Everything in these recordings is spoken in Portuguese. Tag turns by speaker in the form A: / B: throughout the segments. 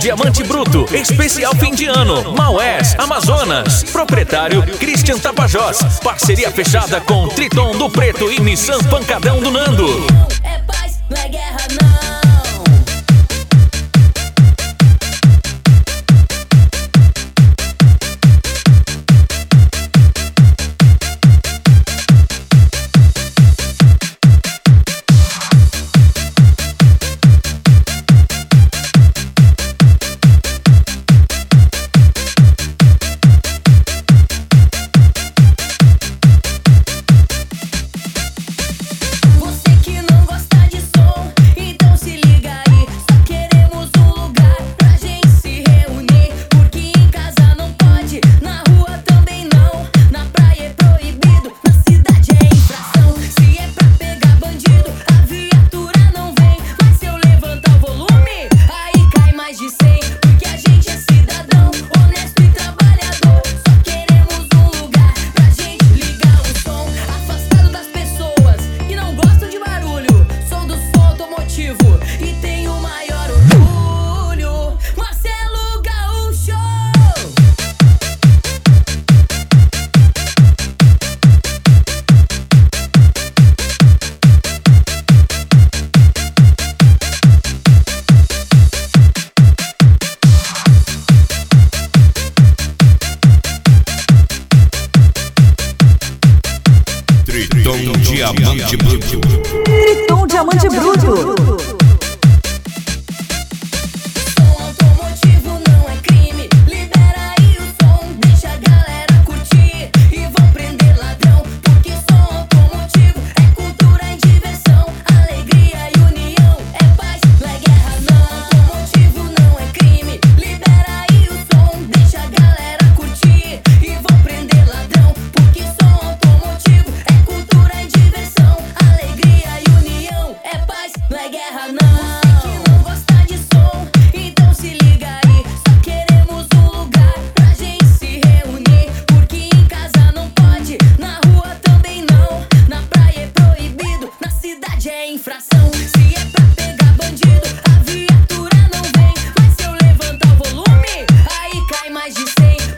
A: Diamante Bruto, especial fim de ano, Maués, Amazonas. Proprietário Christian Tapajós. Parceria fechada com Triton do Preto e Nissan Pancadão do Nando.
B: É paz, não é guerra não.
C: Triton Diamante Bruto.
D: Triton Diamante Bruto.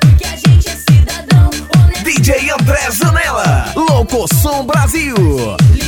A: DJ André Zanella, Louco Som Brasil.